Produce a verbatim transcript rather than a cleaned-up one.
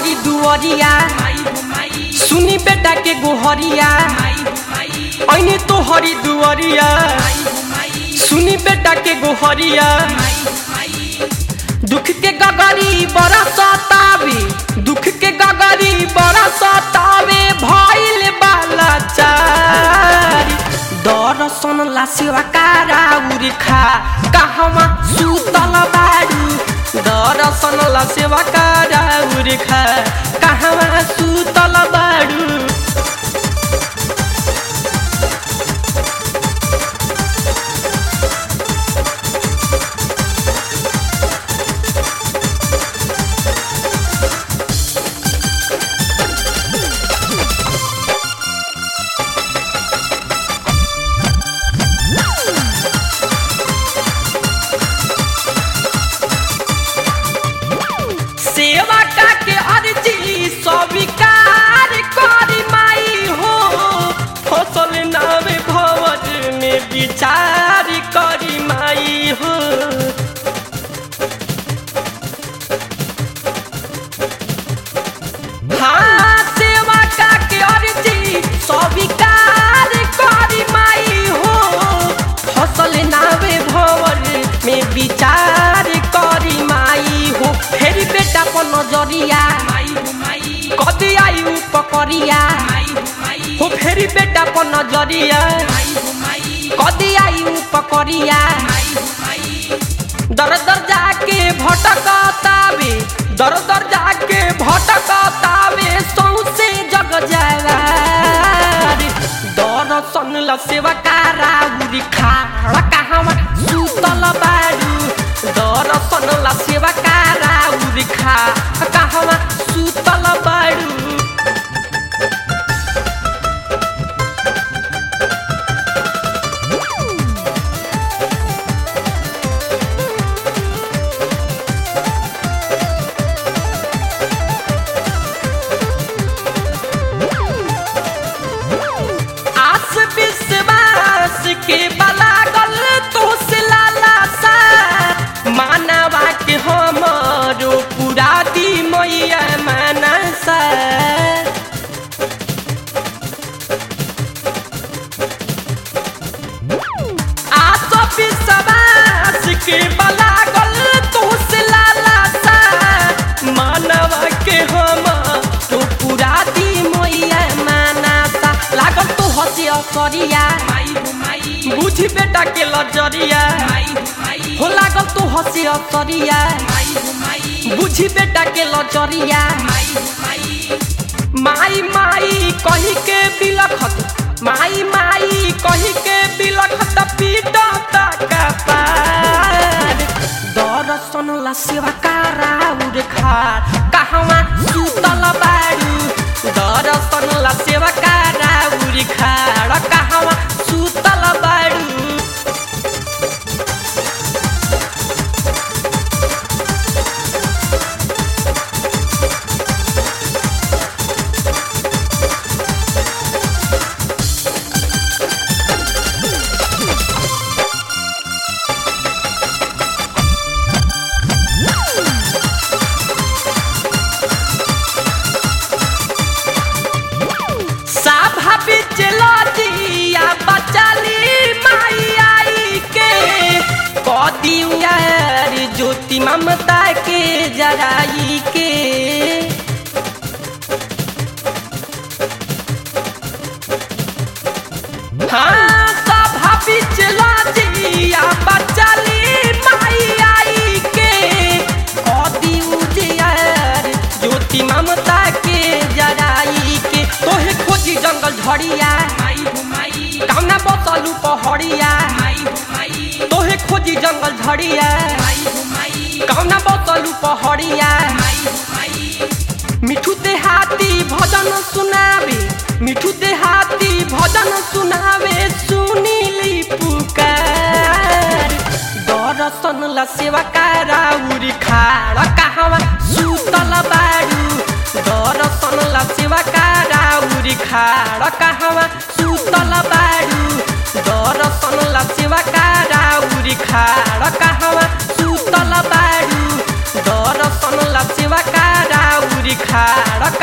तोहरी दुआरिया सुनी बेटा के गोहरिया ऐने तोहरी दुआरिया सुनी बेटा के गोहरिया दुख के गगरी बड़ा सतावे दुख के गगरी बड़ा सतावे भइल बाला चारी दर्शन ला सेवा काराउरी खा कहवा सुतल बारू दर्शन ला सेवा काराउरी खा कहवा सुतल बारू सेवा के अर्जी स्वीकार करी माई हो फसल नावे भवर में विचार करी माई हो हाँ सेवा के अर्जी स्वीकार करी माई हो फसल नावे भवर में विचार करी माई हो फेरी बेटा पर नजरिया कदी आई उपकरिया हो फेरी बेटा पर नजरिया कदी आई उपकरिया दर दर जाके भटकतावे दर दर जाके भटकतावे सौसे जग जावा दर्शन ला सेवा काराउरी खाड़ा कहवा सुतल बारू दर्शन ला सेवा काराउरी खा कहवा सुतल बारू आस विश्वास के बलागल तो से लाला सा मानवा के हमरो पूरा दी मैया मानसा आस विश्वास के बलागल तो से लाला सा मानवा के हमरो पूरा दी मैया मानसा लागल तो हसी असरिया बुझी बेटा के लजरिया हो लागल तो हसी असरिया बुझी बेटा के लजरिया माई माई कही के बिलखत माई माई कही के बिलखत पीटता का पार दर्शन ला सेवा काराउर खार कहवा सुतल बारू दर्शन ला सेवा काराउर खार कहवा सुतल बारू ज्योति ममता के जराई के हाँ सभा बीच लाजिया बचली माई आई के कदी उजियार ज्योति ममता के जराई के तोहे खोजी जंगल झड़िया कौना बसलू पहड़िया तोहे खोजी जंगल झड़िया कौना बसलू पहड़िया मिठू देहाती भजन सुनावे मिठू देहाती भजन सुनावे सुनीली पुकार दर्शन ला सेवा काराउरी खाड़ कहवा सुतल बारू दर्शन ला सेवा काराउरी खाड़ कहवा सुतल बारू दर्शन ला सेवा काराउरी खाड़ कहवा सुतल बारू दर्शन ला सेवा काराउरी खाड़